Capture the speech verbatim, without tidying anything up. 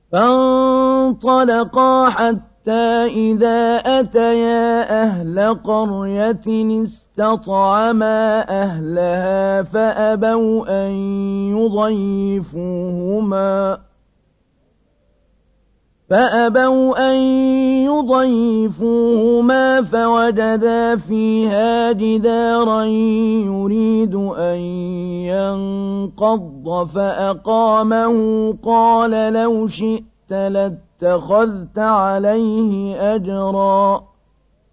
فانطلقا حتى إذا أتيا أهل قرية استطعما أهلها فأبوا أن يضيفوهما فأبوا أن يضيفوهما فوجدا فيها جدارا يريد أن ينقض فأقامه قال لو شئت لاتخذت عليه أجرا